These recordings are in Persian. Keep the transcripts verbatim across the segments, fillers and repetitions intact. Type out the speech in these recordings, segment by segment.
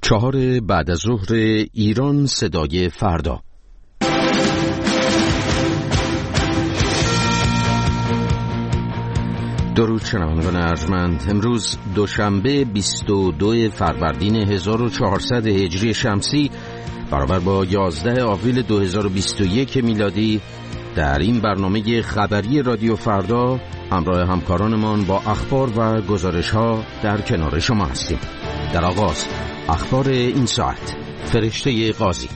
چهار بعد از ظهر ایران صدای فردا. درود شنوندگان ارجمند، امروز دوشنبه بیست و دو فروردین هزار و چهارصد هجری شمسی برابر با یازده آوریل دو هزار و بیست و یک میلادی در این برنامه خبری رادیو فردا همراه همکارانمان با اخبار و گزارش‌ها در کنار شما هستیم. در آغاز اخبار این ساعت. فرشته قاضی.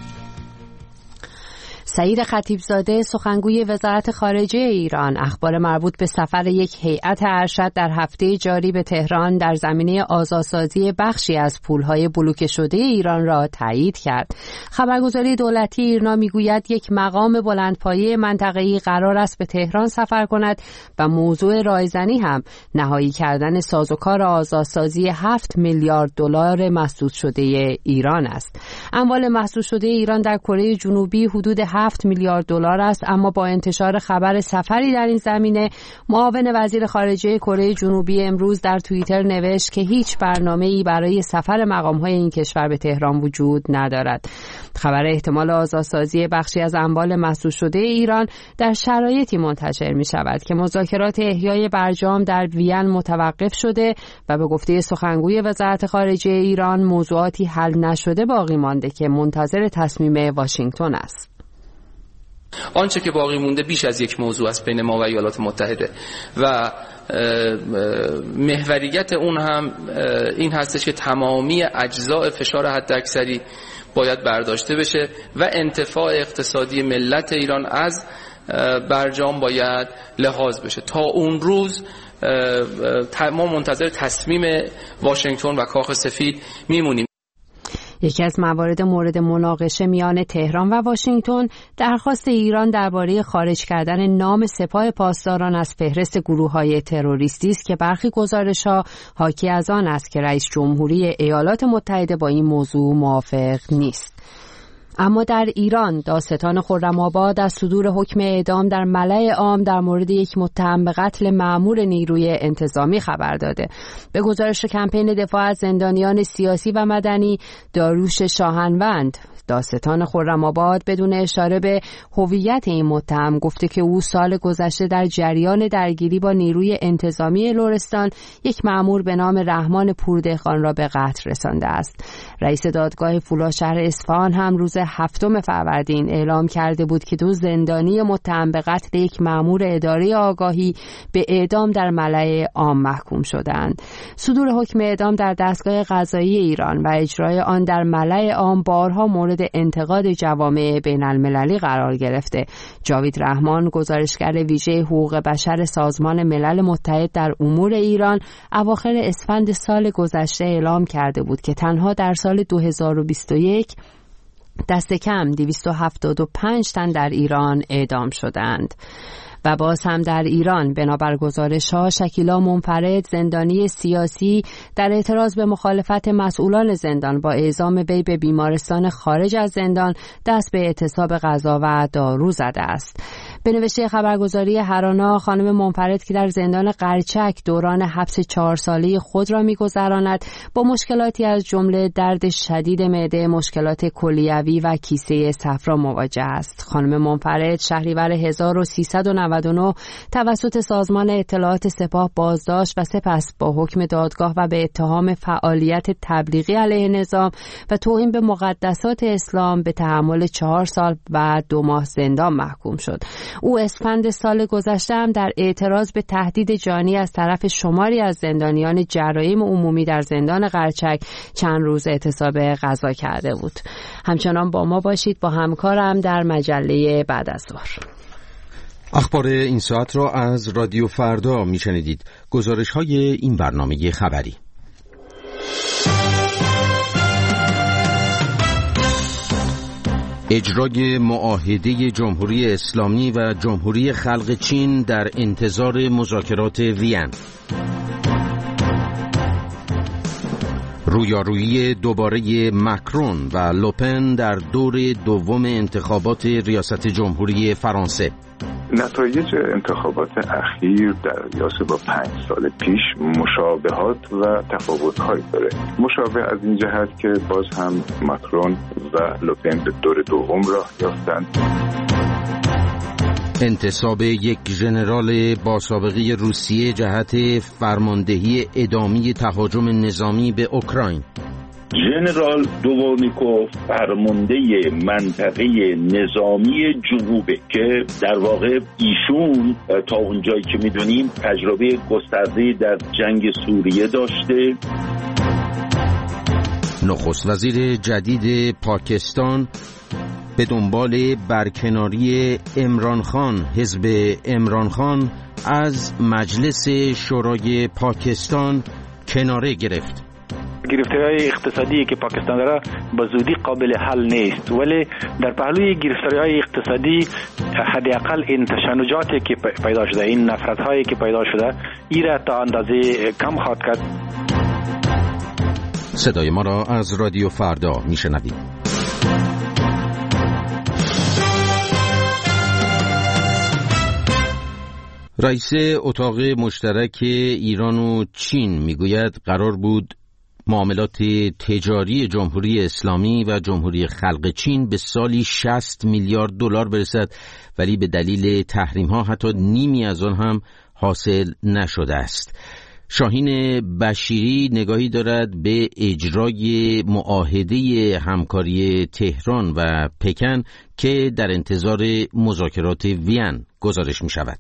سعید خطیبزاده سخنگوی وزارت خارجه ایران اخبار مربوط به سفر یک هیئت ارشد در هفته جاری به تهران در زمینه آزادسازی بخشی از پولهای بلوکه شده ایران را تایید کرد. خبرگزاری دولتی ایرنا میگوید یک مقام بلندپایه منطقه‌ای قرار است به تهران سفر کند و موضوع رایزنی هم نهایی کردن سازوکار آزادسازی هفت میلیارد دلار مسدود شده ایران است. اموال مسدود شده ایران در کره جنوبی حدود هفت میلیارد دلار است، اما با انتشار خبر سفری در این زمینه معاون وزیر خارجه کره جنوبی امروز در توییتر نوشت که هیچ برنامه‌ای برای سفر مقام‌های این کشور به تهران وجود ندارد. خبر احتمال آزادسازی بخشی از اموال مسدود شده ایران در شرایطی منتشر می شود که مذاکرات احیای برجام در وین متوقف شده و به گفته سخنگوی وزارت خارجه ایران موضوعاتی حل نشده باقی مانده که منتظر تصمیم واشنگتن است. آنچه که باقی مونده بیش از یک موضوع است بین ما و ایالات متحده و محوریت اون هم این هستش که تمامی اجزاء فشار حداکثری باید برداشته بشه و انتفاع اقتصادی ملت ایران از برجام باید لحاظ بشه. تا اون روز ما منتظر تصمیم واشنگتن و کاخ سفید میمونیم. یکی از موارد مورد مناقشه میان تهران و واشنگتن درخواست ایران درباره خارج کردن نام سپاه پاسداران از فهرست گروه‌های تروریستی است که برخی گزارش‌ها حاکی از آن است که رئیس جمهوری ایالات متحده با این موضوع موافق نیست. اما در ایران دادستان خرم‌آباد از صدور حکم اعدام در ملأ عام در مورد یک متهم به قتل مأمور نیروی انتظامی خبر داده. به گزارش کمپین دفاع از زندانیان سیاسی و مدنی داریوش شاهنوند، دادستان خرم‌آباد بدون اشاره به هویت این متهم گفته که او سال گذشته در جریان درگیری با نیروی انتظامی لرستان یک مأمور به نام رحمان پوردهخان را به قتل رسانده است. رئیس دادگاه فولادشهر اصفهان هم روز هفتم فروردین اعلام کرده بود که دو زندانی متهم به قتل یک مأمور اداره آگاهی به اعدام در ملأ عام محکوم شدند. صدور حکم اعدام در دستگاه قضایی ایران و اجرای آن در ملأ عام بارها مورد انتقاد جوامع بین المللی قرار گرفته. جاوید رحمان، گزارشگر ویژه حقوق بشر سازمان ملل متحد در امور ایران، اواخر اسفند سال گذشته اعلام کرده بود که تنها در سال دو هزار و بیست و یک دست کم دویست و هفتاد و پنج تن در ایران اعدام شدند. و باز هم در ایران بنابر گزارش‌ها شکیلا منفرد، زندانی سیاسی، در اعتراض به مخالفت مسئولان زندان با اعزام وی به بیمارستان خارج از زندان دست به اعتصاب غذا و دارو زده است. به نوشته خبرگزاری هرانا، خانم منفرد که در زندان قرچک دوران حبس چهار ساله خود را می‌گذراند با مشکلاتی از جمله درد شدید معده، مشکلات کلیوی و کیسه صفرا مواجه است. خانم منفرد شهریور هزار و سیصد و نود و نه توسط سازمان اطلاعات سپاه بازداشت و سپس با حکم دادگاه و به اتهام فعالیت تبلیغی علیه نظام و توهین به مقدسات اسلام به تحمل چهار سال و دو ماه زندان محکوم شد. او اسفند سال گذشته هم در اعتراض به تهدید جانی از طرف شماری از زندانیان جرایم عمومی در زندان قرچک چند روز اعتصاب غذا کرده بود. همچنان با ما باشید، با همکارم در مجله بعد از ظهر. اخبار این ساعت را از رادیو فردا میشنیدید. گزارش های این برنامه خبری. اجرای معاهده جمهوری اسلامی و جمهوری خلق چین در انتظار مذاکرات وین. رویارویی دوباره مکرون و لوپن در دور دوم انتخابات ریاست جمهوری فرانسه. نتایج انتخابات اخیر در قیاس با پنج سال پیش مشابهات و تفاوت‌هایی داره. مشابه از این جهت که باز هم ماکرون و لوپن به دور دوم راه یافتند. انتصاب یک ژنرال با سابقه روسیه جهت فرماندهی ادامه تهاجم نظامی به اوکراین. ژنرال دوونیکوف فرمانده منطقه نظامی جنوبه که در واقع ایشون تا اونجایی که میدونیم تجربه گسترده در جنگ سوریه داشته. نخست وزیر جدید پاکستان به دنبال برکناری عمران خان، حزب عمران خان از مجلس شورای پاکستان کناره گرفت. گرفتاری‌های اقتصادی که پاکستان داره به زودی قابل حل نیست، ولی در پهلوی گرفتاری‌های اقتصادی حداقل این تشنجاتی که پیدا شده، این نفرت‌هایی که پیدا شده، این را تا اندازه کم خواهد کرد. صدای ما را از رادیو فردا میشنوید. رئیس اتاق مشترک ایران و چین میگوید قرار بود معاملات تجاری جمهوری اسلامی و جمهوری خلق چین به سالی شصت میلیارد دلار برسد، ولی به دلیل تحریم ها حتی نیمی از آن هم حاصل نشده است. شاهین بشیری نگاهی دارد به اجرای معاهده همکاری تهران و پکن که در انتظار مذاکرات وین گزارش می شود.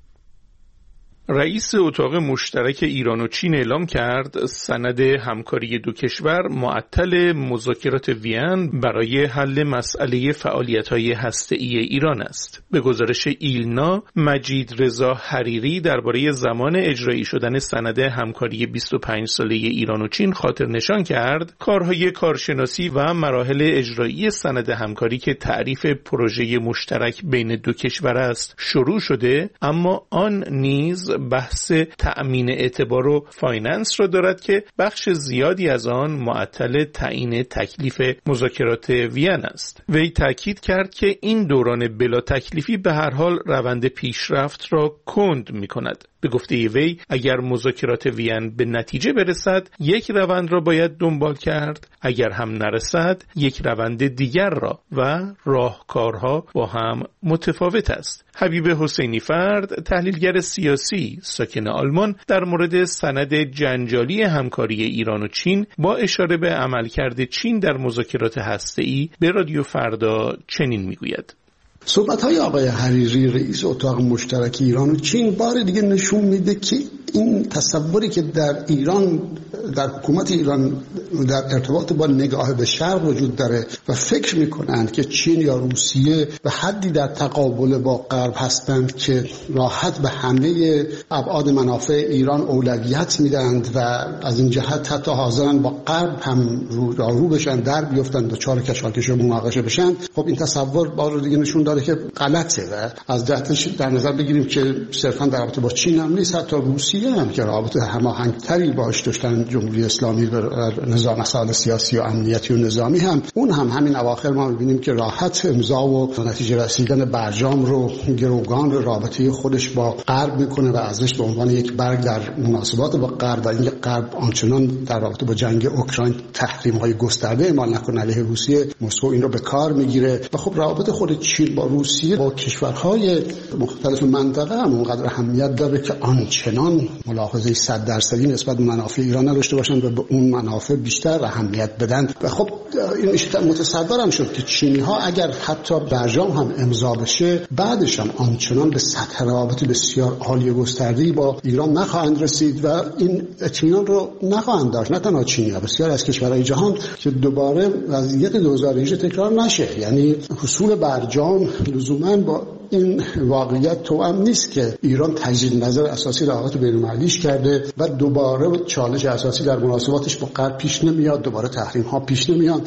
رئیس اتاق مشترک ایران و چین اعلام کرد سند همکاری دو کشور معطل مذاکرات وین برای حل مسئله فعالیت‌های هسته‌ای ایران است. به گزارش ایلنا، مجید رضا حریری درباره زمان اجرایی شدن سند همکاری بیست و پنج ساله ایران و چین خاطر نشان کرد کارهای کارشناسی و مراحل اجرایی سند همکاری که تعریف پروژه مشترک بین دو کشور است شروع شده، اما آن نیز بحث تأمین اعتبار و فایننس را دارد که بخش زیادی از آن معطل تعیین تکلیف مذاکرات وین است. وی تاکید کرد که این دوران بلا تکلیفی به هر حال روند پیشرفت را کند می کند. به گفته وی اگر مذاکرات وین به نتیجه برسد یک روند را باید دنبال کرد، اگر هم نرسد یک روند دیگر را و راهکارها با هم متفاوت است. حبیب حسینی فرد، تحلیلگر سیاسی ساکن آلمان، در مورد سند جنجالی همکاری ایران و چین با اشاره به عملکرد چین در مذاکرات هسته‌ای به رادیو فردا چنین میگوید: صحبت‌های آقای حریری رئیس اتاق مشترک ایران و چین بار دیگه نشون میده که این تصوری که در ایران، در حکومت ایران در ارتباط با نگاه به شرق وجود داره و فکر میکنند که چین یا روسیه به حدی در تقابل با غرب هستند که راحت به همه ابعاد منافع ایران اولویت میدند و از این جهت حتی حاضرن با غرب هم رو رو بشن، در بیفتن، دچار کشاکش و مناقشه بشن. خب این تصور بار دیگه نشون داره که غلطه و از جهتش در نظر بگیریم که صرفا در رابطه با چین هم نیست، حتی روسیه هم که رابطه هماهنگتری باهاش داشتن جمهوری اسلامی و نظام مسائل سیاسی و امنیتی و نظامی هم، اون هم همین اواخر ما می‌بینیم که راحت امضا و نتیجه رسیدن برجام رو گروگان رو رابطه خودش با غرب میکنه و ازش به عنوان یک برگ در مناسبات با غرب و این غرب آنچنان در رابطه با جنگ اوکراین تحریم‌های گسترده اعمال نکنه علیه روسیه، مسکو این رو به کار میگیره و خب رابطه خود چین با روسیه با کشورهای مختلف منطقه هم اونقدر اهمیت داره که آنچنان ملاحظه صد درصدی نسبت به منافع ایران نداشته باشن و به اون منافع بیشتر اهمیت بدن. و خب این متصورم شد که چینی ها اگر حتی برجام هم امضا بشه بعدش هم آنچنان به سطح روابط بسیار عالی گسترده‌ای با ایران نخواهند رسید و این اطمینان رو نخواهند داشت، نه تنها چینی ها، بسیار از کشورهای جهان، که دوباره وضعیت دو هزار و هجده تکرار نشه. یعنی حصول برجام لزوما با این واقعیت توأم نیست که ایران تجدید نظر اساسی روابط بین‌المللیش کرده و دوباره چالش اساسی در مناسباتش با غرب پیش نمیاد، دوباره تحریم ها پیش نمیاد.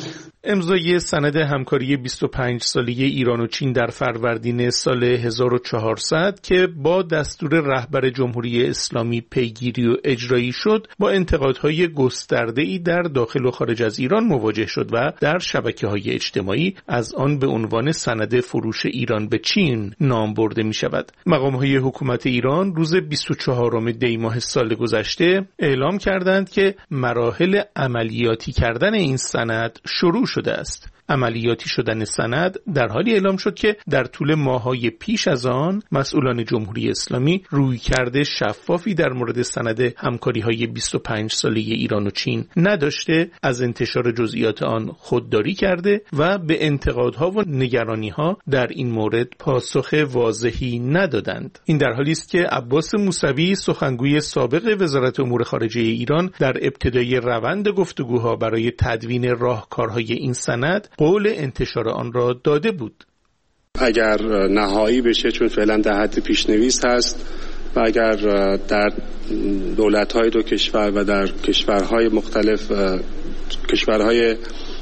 امضای سند همکاری بیست و پنج ساله ایران و چین در فروردین سال هزار و چهارصد که با دستور رهبر جمهوری اسلامی پیگیری و اجرایی شد، با انتقادهای گسترده‌ای در داخل و خارج از ایران مواجه شد و در شبکه‌های اجتماعی از آن به عنوان سند فروش ایران به چین نام برده می شود. مقام‌های حکومت ایران روز بیست و چهارم دی ماه سال گذشته اعلام کردند که مراحل عملیاتی کردن این سند شروع شده است. عملیاتی شدن سند در حالی اعلام شد که در طول ماه‌های پیش از آن مسئولان جمهوری اسلامی رویکرد شفافی در مورد سند همکاری‌های بیست و پنج ساله ایران و چین نداشته، از انتشار جزئیات آن خودداری کرده و به انتقادها و نگرانی‌ها در این مورد پاسخ واضحی ندادند. این در حالی است که عباس موسوی، سخنگوی سابق وزارت امور خارجه ایران، در ابتدای روند گفتگوها برای تدوین راهکارهای این سند قول انتشار آن را داده بود. اگر نهایی بشه، چون فعلا در حد پیشنویس هست، و اگر در دولت‌های دو کشور و در کشورهای مختلف، کشورهای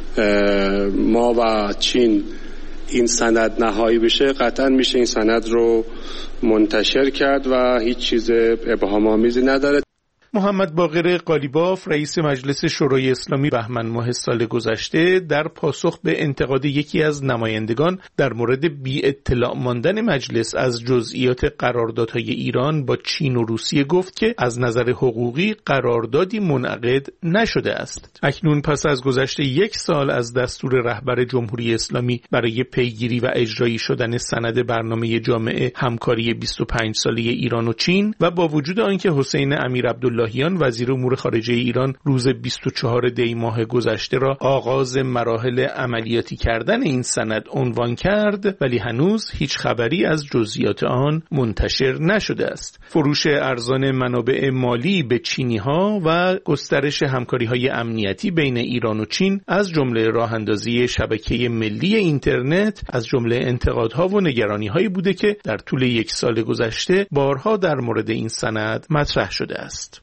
ما و چین، این سند نهایی بشه، قطعا میشه این سند رو منتشر کرد و هیچ چیز ابهام‌آمیزی نداره. محمد باقر قالیباف، رئیس مجلس شورای اسلامی، بهمن ماه سال گذشته در پاسخ به انتقاد یکی از نمایندگان در مورد بی اطلاع ماندن مجلس از جزئیات قراردادهای ایران با چین و روسیه گفت که از نظر حقوقی قراردادی منعقد نشده است. اکنون پس از گذشت یک سال از دستور رهبر جمهوری اسلامی برای پیگیری و اجرایی شدن سند برنامه جامع همکاری بیست و پنج ساله ایران و چین و با وجود آنکه حسین امیر عبدالله وزیر امور خارجه ایران روز بیست و چهارم دی ماه گذشته را آغاز مراحل عملیاتی کردن این سند عنوان کرد، ولی هنوز هیچ خبری از جزئیات آن منتشر نشده است. فروش ارزان منابع مالی به چینی‌ها و گسترش همکاری‌های امنیتی بین ایران و چین از جمله راه‌اندازی شبکه ملی اینترنت از جمله انتقادها و نگرانی‌هایی بوده که در طول یک سال گذشته بارها در مورد این سند مطرح شده است.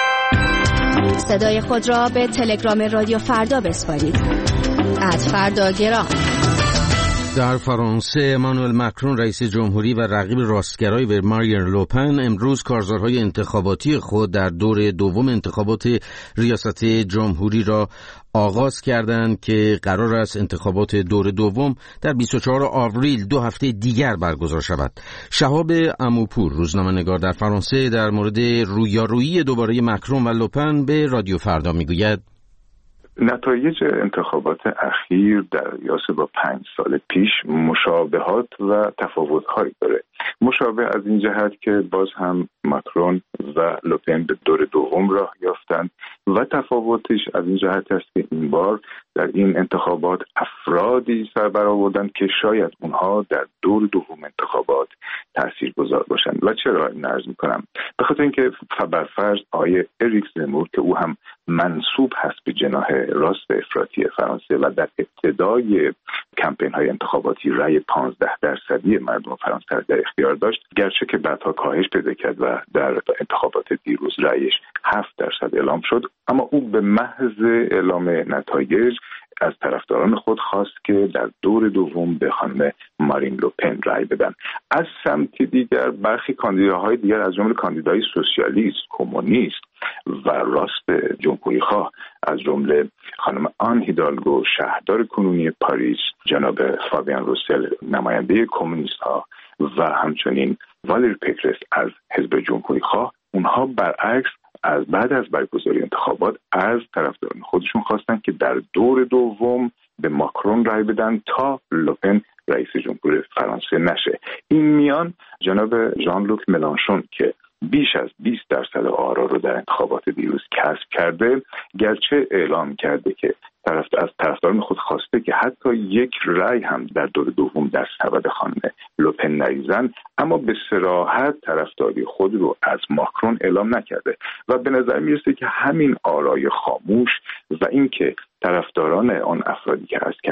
صدای خود را به تلگرام رادیو فردا بسپارید. ات فردا گرام. در فرانسه امانوئل مکرون رئیس جمهوری و رقیب راستگرای و مارین لوپن امروز کارزارهای انتخاباتی خود در دور دوم انتخابات ریاست جمهوری را آغاز کردند که قرار است انتخابات دور دوم در بیست و چهارم آوریل دو هفته دیگر برگزار شود. شهاب اموپور، روزنامه‌نگار در فرانسه، در مورد رویارویی دوباره مکرون و لوپن به رادیو فردا میگوید: نتایج انتخابات اخیر در قیاس با پنج سال پیش مشابهات و تفاوت‌هایی داره. مشابه از این جهت که باز هم مکرون و لوپن به دور دوم راه یافتند و تفاوتش از این جهت است که این بار در این انتخابات افرادی سر برآوردند که شاید اونها در دور دوم انتخابات تاثیرگذار باشند. و چرا این عرض می‌کنم؟ به خاطر اینکه برفرض آقای اریک زمور که او هم منسوب هست به جناح راست افراطی فرانسه و در ابتدای کمپین‌های انتخاباتی رأی پانزده درصدی مردم فرانسه در اختیار داشت، گرچه که بعدها کاهش پیدا کرد و در انتخابات دیروز رأیش هفت درصد اعلام شد، اما او به محض اعلام نتایج از طرفداران خود خواست که در دور دوم به خانم مارین لوپن رأی بدن. از سمت دیگر برخی کاندیداهای دیگر از جمله کاندیدای سوسیالیست، کمونیست و راست جمهوری‌خواه از جمله خانم آن هیدالگو شهردار کنونی پاریس، جناب فابیان روسل نماینده کمونیست‌ها و همچنین والری پکرس از حزب جمهوری‌خواه، اونها برعکس از بعد از برگزاری انتخابات از طرفداران خودشون خواستن که در دور دوم به ماکرون رای بدن تا لوپن رئیس جمهور فرانسه نشه. این میان جناب ژان لوک ملانشون که بیش از بیست درصد آرا رو در انتخابات دیروز کسب کرده، گرچه اعلام کرده که طرف از طرفداران خود خواسته که حتی یک رأی هم در دور دوم در سبد خانم لوپن نریزن، اما به صراحت طرفداری خود رو از ماکرون اعلام نکرده و به نظر میرسه که همین آرای خاموش و اینکه طرفداران آن افرادی که عرض کردم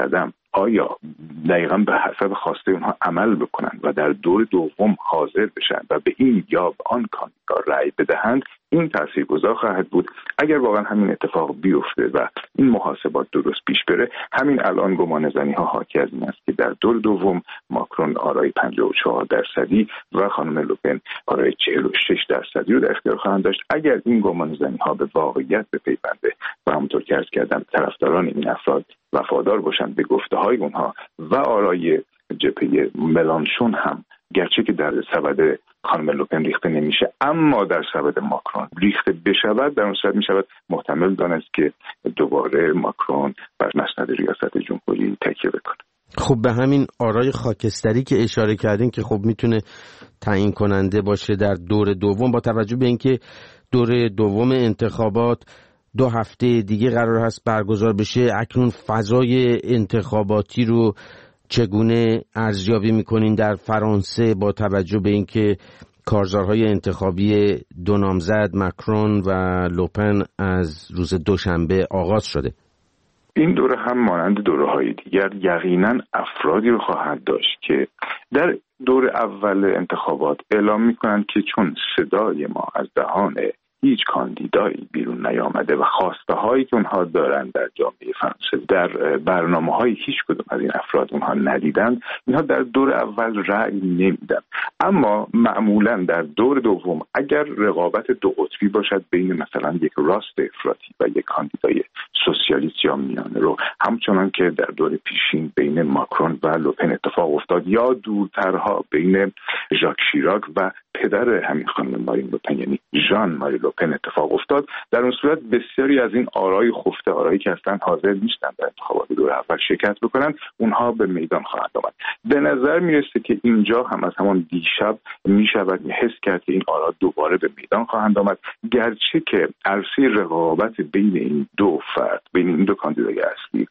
آیا دقیقاً به حسب خواسته اونها عمل بکنن و در دور دوم حاضر بشن و به این یا به آن کاندیدا رأی بدهند، این تاثیرگذار خواهد بود. اگر واقعا همین اتفاق بیفته و این محاسبات درست پیش بره، همین الان گمانه‌زنی ها حاکی از این است که در دور دوم ماکرون آرای پنجاه و چهار درصدی و خانم لوپن آرای چهل و شش درصدی رو در اختیار خواهند داشت. اگر این گمانه‌زنی ها به واقعیت بپیونده و همونطور که عرض کردم طرفداران این افراد وفادار باشند به گفته‌های اونها و آرای جبهه ملانشون هم گرچه که در سبد خانم لوپن ریخته نمیشه، اما در سبد ماکرون ریخته بشود، در اون صورت میشود محتمل دانست که دوباره ماکرون بر مسند ریاست جمهوری تکیه بکنه. خب به همین آرای خاکستری که اشاره کردین که خب میتونه تعیین کننده باشه در دور دوم، با توجه به اینکه دور دوم انتخابات دو هفته دیگه قرار هست برگزار بشه، اکنون فضای انتخاباتی رو چگونه ارزیابی میکنین در فرانسه با توجه به اینکه کارزارهای انتخابی دو نامزد ماکرون و لوپن از روز دوشنبه آغاز شده؟ این دوره هم مانند دوره‌های دیگر یقیناً افرادی رو خواهد داشت که در دور اول انتخابات اعلام میکنند که چون صدای ما از دهان هیچ کاندیدایی بیرون نیامده و خواسته هایی که اونها دارن در جامعه فرانسه در برنامه های هیچ کدوم از این افراد اونها ندیدن، اینها در دور اول رأی نمیدن. اما معمولا در دور دوم اگر رقابت دو قطبی باشد بین مثلا یک راست افراطی و یک کاندیدای سوسیالیست یا میانه رو، همچنان که در دور پیشین بین ماکرون و لوپن اتفاق افتاد، یا دورترها بین ژاک شیراک و پدر همین خانم مارین لوپن یعنی ژان ماری لوپن اتفاق افتاد، در اون صورت بسیاری از این آرای خفته، آرایی که اصلا حاضر نیستن در انتخابات دور اول شرکت بکنن، اونها به میدان خواهند آمد. به نظر میرسه که اینجا هم از همان دیشب میشود حس کرد که این آرا دوباره به میدان خواهند آمد، گرچه که عرصه رقابت بین این دو فرد، بین این دو کاندیدای اصلی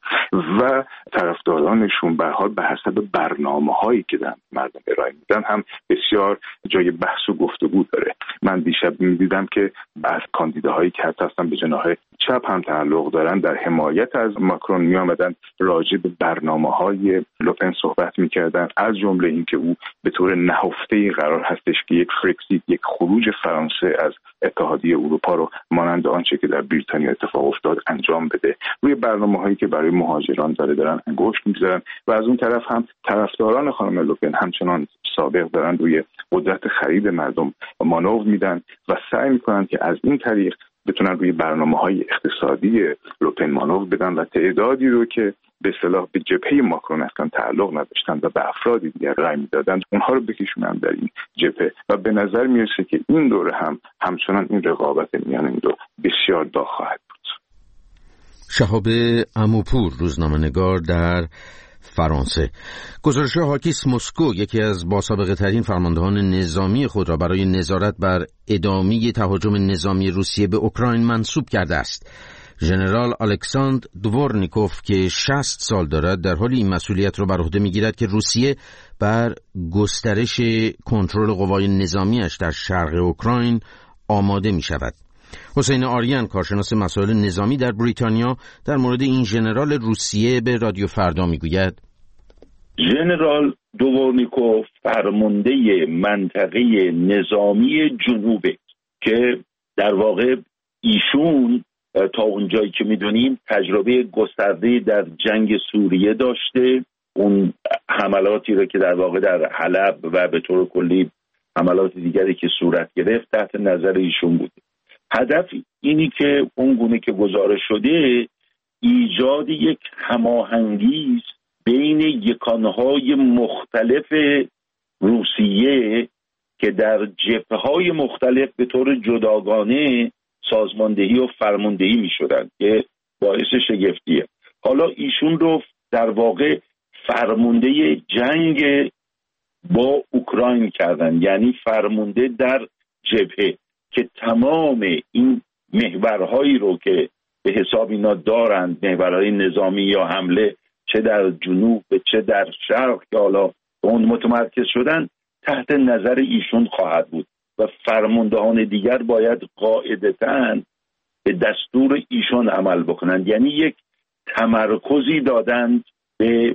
و طرفدارانشون به حال به حسب برنامه‌هایی که دارن مردم ارائه میدن هم بسیار جای بحث و گفتگو داره. من دیشب می‌دیدم که بعض کاندیداهایی که حتی اصلا به جناح چپ هم تعلق دارن در حمایت از ماکرون میآمدن راجع به برنامه‌های لوپن صحبت می‌کردن، از جمله اینکه او به طور نهفته‌ای قرار هستش که یک فرکسیت، یک خروج فرانسه از اتحادیه اروپا رو مانند آنچه که در بریتانیا اتفاق افتاد انجام بده. روی برنامه‌هایی که برای مهاجران داره دارن انگشت می‌ذارن و از اون طرف هم طرفداران خانم لوپن همچنان سابق دارن روی قدرت خرید مردم مانور میدن و سعی میکنن که از این طریق بتونن روی برنامه‌های اقتصادی لوپن مانور بدن و تعدادی رو که به اصطلاح به جبهه ماکرون اصلا تعلق نداشتن و به افرادی دیگر رأی میدادن اونها رو بکشونن در این جبهه. و به نظر میرسه که این دوره هم همچنان این رقابت میان این دو بسیار داغ خواهد بود. شهاب عموپور، روزنامه‌نگار در فرانسه. گزارش هاکیس مسکو یکی از باسابقه ترین فرماندهان نظامی خود را برای نظارت بر ادامه تهاجم نظامی روسیه به اوکراین منصوب کرده است. ژنرال الکساندر دورنیکوف که شصت سال دارد در حال این مسئولیت را بر عهده می‌گیرد که روسیه بر گسترش کنترل قوای نظامیش در شرق اوکراین آماده می‌شود. حسین آریان، کارشناس مسائل نظامی در بریتانیا، در مورد این ژنرال روسیه به رادیو فردا میگوید: ژنرال دورنیکوف فرمانده منطقه نظامی جنوبه که در واقع ایشون تا اونجایی که میدونیم تجربه گسترده در جنگ سوریه داشته. اون حملاتی رو که در واقع در حلب و به طور کلی حملات دیگری که صورت گرفت تحت نظر ایشون بوده. هدف اینی که اون گونه که گزارش شده ایجاد یک هماهنگی بین یکانهای مختلف روسیه که در جبهه‌های مختلف به طور جداگانه سازماندهی و فرماندهی می شدن که باعث شگفتیه. حالا ایشون رو در واقع فرمانده جنگ با اوکراین کردن، یعنی فرمانده در جبهه که تمام این محورهایی رو که به حساب اینا دارند، محورهای نظامی یا حمله، چه در جنوب چه در شرق که حالا اون متمرکز شدن، تحت نظر ایشون خواهد بود و فرماندهان دیگر باید قاعدتاً به دستور ایشون عمل بکنند. یعنی یک تمرکزی دادند به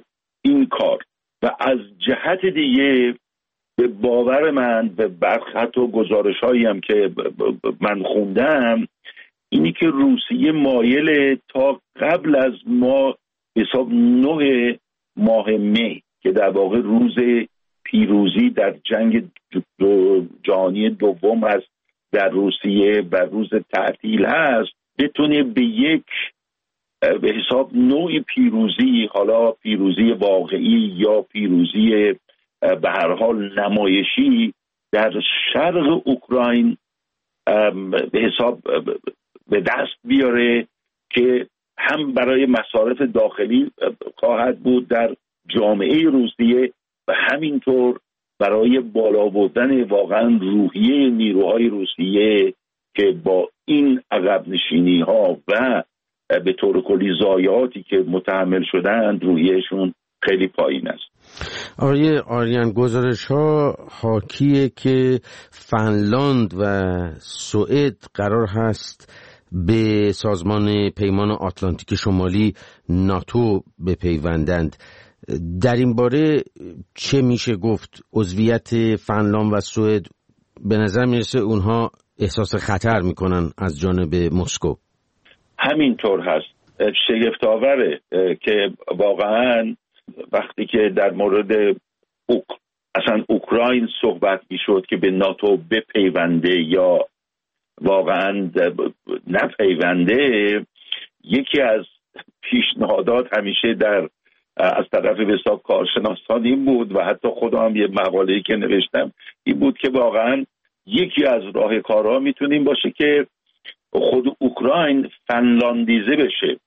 این کار. و از جهت دیگه به باور من، به برخی حتی گزارش هایی هم که من خوندم، اینی که روسیه مایل تا قبل از ما حساب نه ماه می که در واقع روز پیروزی در جنگ دو جهانی دوم هست در روسیه و روز تعطیل هست، بتونه به یک به حساب نوعی پیروزی، حالا پیروزی واقعی یا پیروزی به هر حال نمایشی، در شرق اوکراین به حساب به دست بیاره که هم برای مصارف داخلی خواهد بود در جامعه روسیه و همینطور برای بالا بردن واقعا روحیه نیروهای روسیه که با این عقب نشینی ها و به طور کلی ضایعاتی که متحمل شدند روحیهشون خیلی پایین است. آقای آریان، گزارش ها حاکیه که فنلاند و سوئد قرار هست به سازمان پیمان آتلانتیک شمالی ناتو بپیوندند. در این باره چه میشه گفت؟ عضویت فنلاند و سوئد به نظر میرسه اونها احساس خطر میکنن از جانب مسکو. همینطور هست. شگفت‌آوره که واقعا وقتی که در مورد اوک... اصلا اوکراین صحبت میشد که به ناتو بپیونده یا واقعا نپیونده، یکی از پیشنهادات همیشه در از طرف حساب کارشناسان این بود و حتی خودم یه مقاله‌ای که نوشتم این بود که واقعا یکی از راهکارها میتونیم باشه که خود اوکراین فنلاندیزه بشه،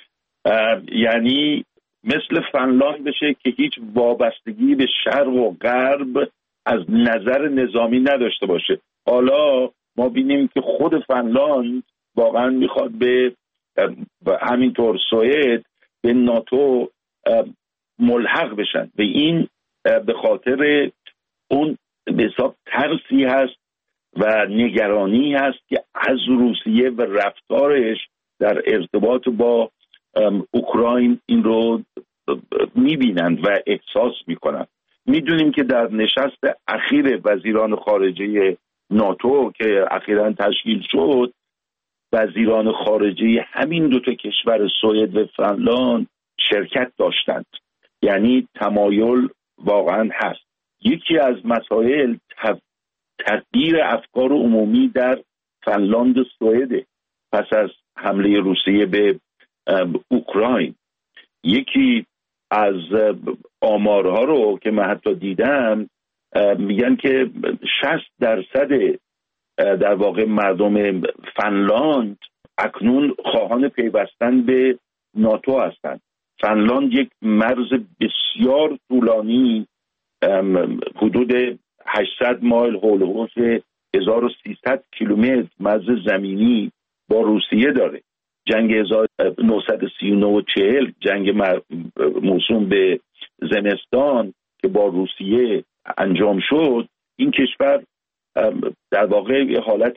یعنی مثل فنلاند بشه که هیچ وابستگی به شرق و غرب از نظر نظامی نداشته باشه. حالا ما بینیم که خود فنلاند واقعا میخواد به همینطور سوئد به ناتو ملحق بشن. به این به خاطر اون به حساب ترسی هست و نگرانی هست که از روسیه و رفتارش در ارتباط با اوکراین این رو میبینند و احساس میکنند. میدونیم که در نشست اخیر وزیران خارجه ناتو که اخیراً تشکیل شد، وزیران خارجه همین دو تا کشور سوئد و فنلاند شرکت داشتند، یعنی تمایل واقعا هست. یکی از مسائل تغییر افکار عمومی در فنلاند و سوئد پس از حمله روسیه به اوکراین. یکی از آمارها رو که من حتی دیدم میگن که شصت درصد در واقع مردم فنلاند اکنون خواهان پیوستن به ناتو هستند. فنلاند یک مرز بسیار طولانی حدود هشتصد مایل حول و حوض هزار و سیصد کیلومتر مرز زمینی با روسیه داره. جنگ هزار و نهصد و سی و نه و چهل جنگ موسوم به زمستان که با روسیه انجام شد، این کشور در واقع یه حالت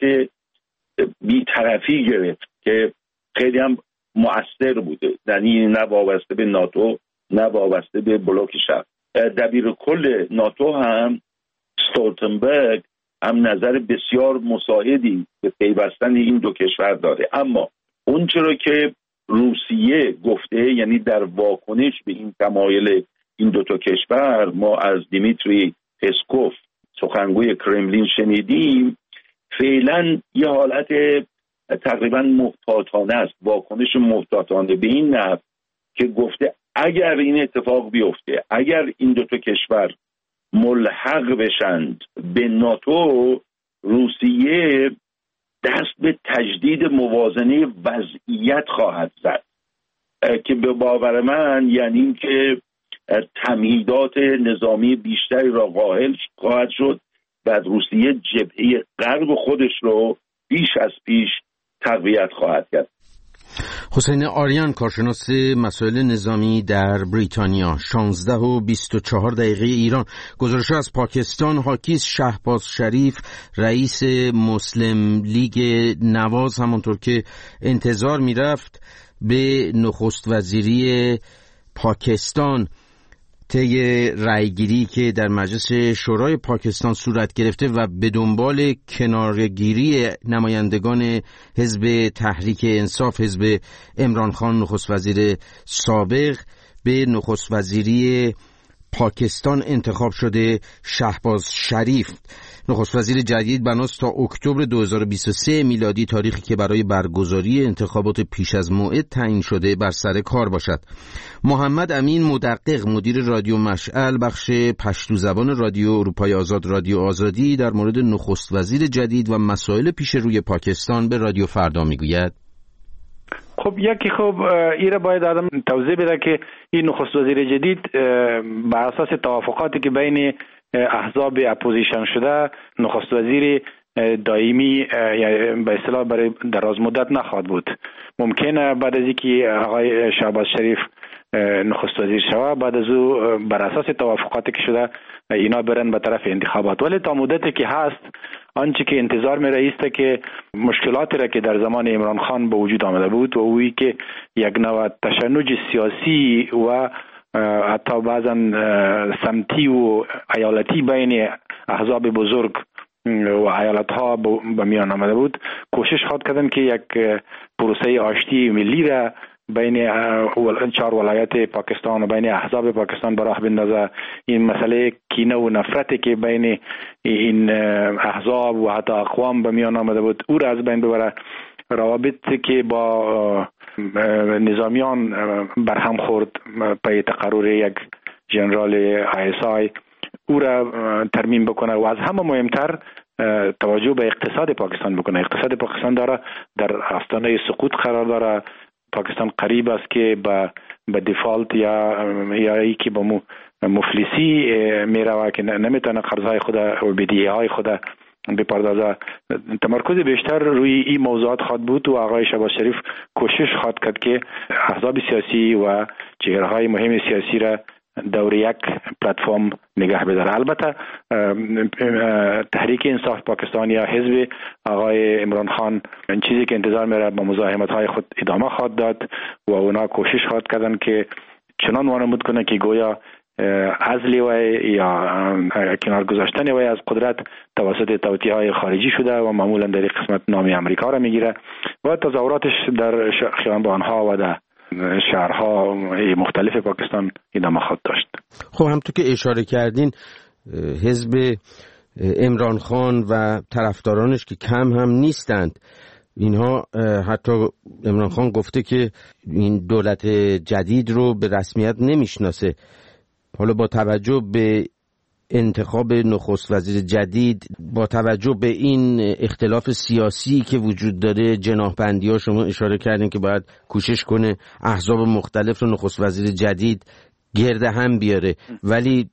بی‌طرفی گرفت که خیلی هم مؤثر بوده، یعنی نه وابسته به ناتو نه وابسته به بلوک شرق. دبیر کل ناتو هم استولتنبرگ هم نظر بسیار مساعدی به پیوستن این دو کشور داره. اما اون چرا که روسیه گفته، یعنی در واکنش به این تمایل این دو تا کشور، ما از دیمیتری پسکوف سخنگوی کرملین شنیدیم، فعلا یه حالت تقریبا محتاطانه است، واکنش محتاطانه به این نحو که گفته اگر این اتفاق بیفته، اگر این دو تا کشور ملحق بشند به ناتو، روسیه دست به تجدید موازنه وضعیت خواهد زد که به باور من یعنی این که تمهیدات نظامی بیشتری را قائل خواهد شد و روسیه جبهه غرب خودش رو بیش از پیش تقویت خواهد کرد. حسین آریان، کارشناس مسائل نظامی در بریتانیا. شانزده و بیست و چهار دقیقه ایران. گزارش از پاکستان حاکیست. شهباز شریف رئیس مسلم لیگ نواز همونطور که انتظار میرفت به نخست وزیری پاکستان طی رأیگیری که در مجلس شورای پاکستان صورت گرفته و به دنبال کنارگیری نمایندگان حزب تحریک انصاف، حزب عمران خان نخست وزیر سابق، به نخست وزیری پاکستان انتخاب شده شهباز شریف. نخست وزیر جدید بناست تا اکتبر دو هزار و بیست و سه میلادی، تاریخی که برای برگزاری انتخابات پیش از موعد تعیین شده، بر سر کار باشد. محمد امین مدقق، مدیر رادیو مشعل بخش پشتو زبان رادیو اروپای آزاد رادیو آزادی، در مورد نخست وزیر جدید و مسائل پیش روی پاکستان به رادیو فردا میگوید: خب یکی خب ایره باید آدم توضیح بده که این نخست وزیر جدید بر اساس توافقاتی که بین احزاب اپوزیشن شده نخست وزیر دائمی به اصطلاح برای دراز مدت نخواهد بود. ممکنه بعد از اینکه آقای شهباز شریف نخست وزیر شود، بعد از او بر اساس توافقاتی که شده اینا برن به طرف انتخابات. ولی تا مدتی که هست، آنچه که انتظار می رایسته که مشکلاتی را که در زمان عمران خان به وجود آمده بود و اویی که یک نوع تشنج سیاسی و حتی بعضا سمتی و ایالتی بین احزاب بزرگ و ایالت ها به میان آمده بود، کوشش خواهد کردن که یک پروسه آشتی ملی را بین چهار ولایت پاکستان و بین احزاب پاکستان براه بندازه. این مسئله کینه و نفرتی که بین این احزاب و حتی اقوام به میان آمده بود او را از بین ببره. روابطی که با نظامیان برهم خورد پی تقرر یک ژنرال آی اس آی او را ترمیم بکنه و از همه مهمتر توجه به اقتصاد پاکستان بکنه. اقتصاد پاکستان داره در آستانه سقوط قرار داره. پاکستان قریب است که به به دیفالت یا یا ای که به مفلسی میره که نمیتونه قرضهای خود و بدهی‌های خود بپردازه. تمرکز بیشتر روی این موضوعات خواهد بود و آقای شهباز شریف کوشش خواهد کرد که احزاب سیاسی و چهره‌های مهم سیاسی را دور یک پلتفرم نگه بداره. البته تحریک انصاف پاکستان یا حزب آقای عمران خان این چیزی که انتظار میره با مزاحمت‌های خود ادامه خواهد داد و اونا کوشش خواهد کردن که چنان وانمود کنه که گویا عزل وی یا کنار گذاشتن وی از قدرت توسط توطئه‌های خارجی شده و معمولا در این قسمت نام امریکا را میگیره و تظاهراتش در خیابان‌ها و در شهرها مختلف پاکستان ادامه خواهد داشت. خب همونطور که اشاره کردین، حزب عمران خان و طرفدارانش که کم هم نیستند، اینها حتی عمران خان گفته که این دولت جدید رو به رسمیت نمیشناسه. حالا با توجه به انتخاب نخست وزیر جدید، با توجه به این اختلاف سیاسی که وجود داره، جناحبندی ها، شما اشاره کردین که باید کوشش کنه احزاب مختلف رو نخست وزیر جدید گرد هم بیاره، ولی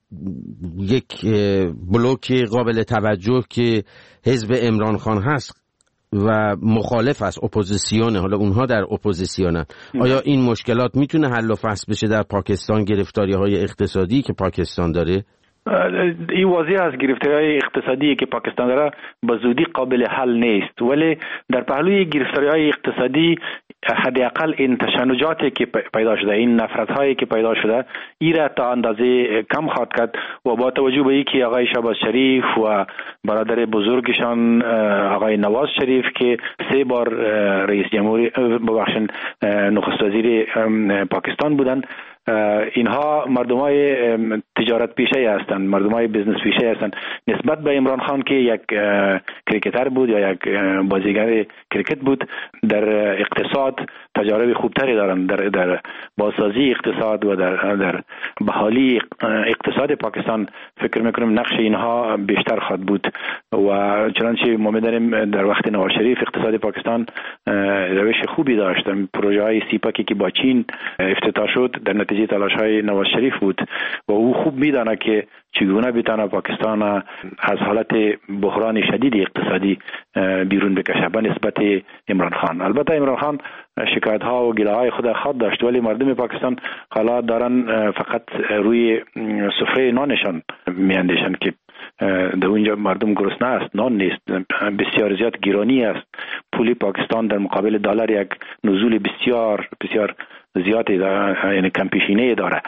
یک بلوک قابل توجه که حزب عمران خان هست و مخالف است، اپوزیسیونه، حالا اونها در اپوزیسیونن، آیا این مشکلات میتونه حل و فصل بشه در پاکستان؟ گرفتاری های اقتصادی که پاکستان داره، این واضح است گرفتاری اقتصادی که پاکستان داره به زودی قابل حل نیست، ولی در پهلوی گرفتاری اقتصادی حداقل این تشنجاتی که پیدا شده، این نفرت هایی که پیدا شده، این را تا اندازه کم خواهد کرد و با توجه به اینکه آقای شهباز شریف و برادر بزرگشان آقای نواز شریف که سه بار رئیس جمهوری ببخشید نخست وزیر پاکستان بودند، اینها مردمای تجارت پیشه هستند، مردمای بزنس پیشه هستند. نسبت به عمران خان که یک کریکتر بود یا یک بازیگر کریکت بود، در اقتصاد تجارب خوبتری دارند، در در بازسازی اقتصاد و در در بحالی اقتصاد پاکستان فکر میکنم نقش اینها بیشتر خواهد بود و چنانچه ما می‌دانیم در وقت نواز شریف اقتصاد پاکستان روش خوبی داشت. پروژه های سیپاکی که با چین افتتاح شد در نتیجه تلاش های نواز شریف بود و او خوب میدانه که چگونه بتونه پاکستان از حالت بحران شدید اقتصادی بیرون بکشه به نسبت عمران خان. البته عمران خان شکایت ها و گله های خود خود داشت، ولی مردم پاکستان حالا دارن فقط روی سفره نانشان میاندیشن که در اونجا مردم گرسنه است، نان نیست، بسیار زیاد گرانی است. پول پاکستان در مقابل دلار یک نزول بسیار بسیار زیادی داره، یعنی کم پیشینه داره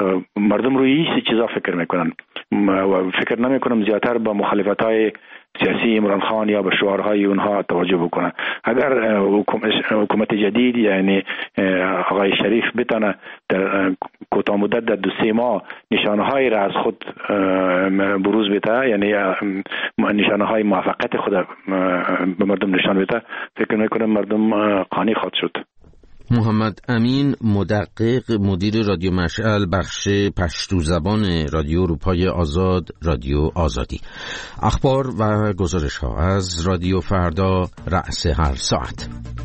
مردم روی این چیزا فکر میکنن و فکر نمیکنم زیادتر به مخالفت‌های سیاسی عمران خان یا به شعارهای اونها توجه بکنن. اگر حکومت جدید یعنی آقای شریف بتونه در کوتاه مدت در دو سه ماه نشانه‌های را از خود بروز بده، یعنی نشانه‌های موفقیت خود به مردم نشان بده، فکر میکنم مردم قانع خواهد شد. محمد امین، مدقق، مدیر رادیو مشعل بخش پشتو زبان رادیو اروپای آزاد، رادیو آزادی. اخبار و گزارش ها از رادیو فردا رأس هر ساعت.